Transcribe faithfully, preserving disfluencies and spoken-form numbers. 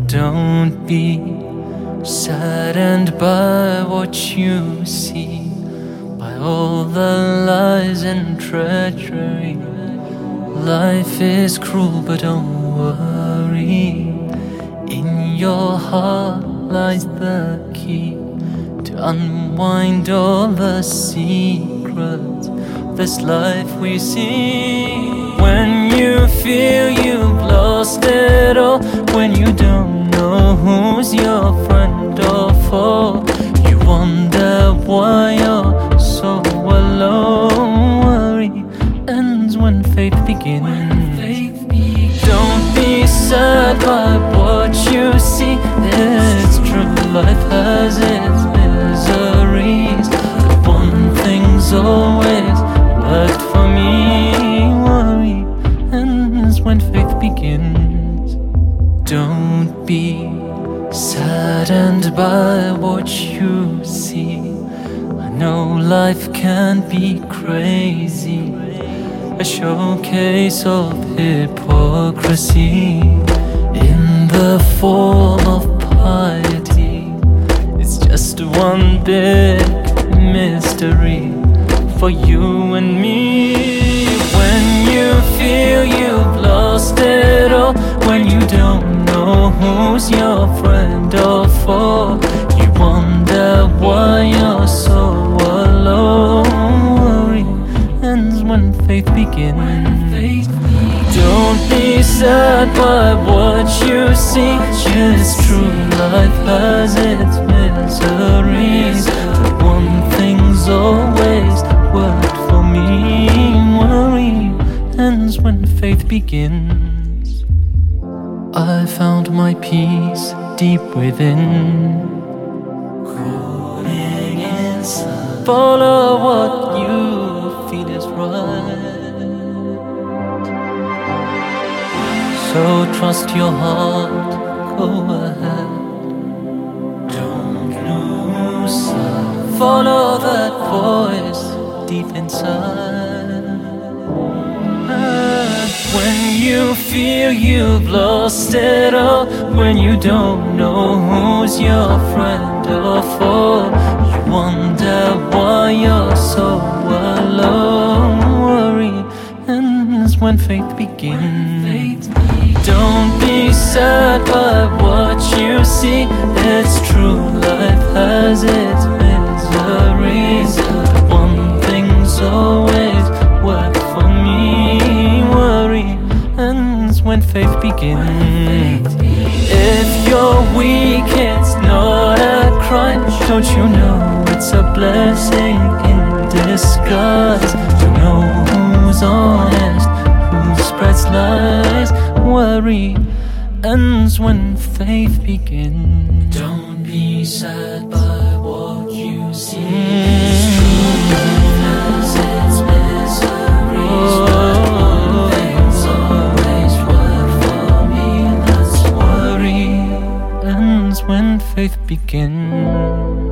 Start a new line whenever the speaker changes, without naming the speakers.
Don't be saddened by what you see, by all the lies and treachery. Life is cruel, but don't worry. In your heart lies the key to unwind all the secrets of this life we see. When you feel you've lost it all, when you don't know who's your friend or foe, you wonder why you're so alone. Worry ends when faith begins. Don't be sad by what you see. It's true, life has its miseries, but one thing's always worked for me. Worry ends when faith begins. Don't be saddened by what you see. I know life can be crazy, a showcase of hypocrisy in the form of piety. It's just one big mystery for you and me. When you feel you've lost it all, when you don't know who's your friend or foe, you wonder why you're so alone. Worry ends when faith begins. Don't be sad by what you see. It's true, life has its miseries, but one thing's always worked for me. Worry ends when faith begins. I found my peace deep within. Cooling inside. Follow what you feel is right. So trust your heart, go ahead. Don't lose sight. Follow that voice deep inside. When you feel you've lost it all, when you don't know who's your friend or foe, you wonder why you're so alone. Worry ends when faith begins. Don't be sad by what you see. It's true, life has its miseries, but one thing's always worked for me. Worry ends when faith begins. If you're weak, it's not a crime. Don't you know it's a blessing in disguise to know who's honest, who spreads lies. Worry ends when faith begins.
Don't be sad by what you see.
Mm.
It's true, its miseries, but one thing's always worked for me. That's
worry ends when faith begins.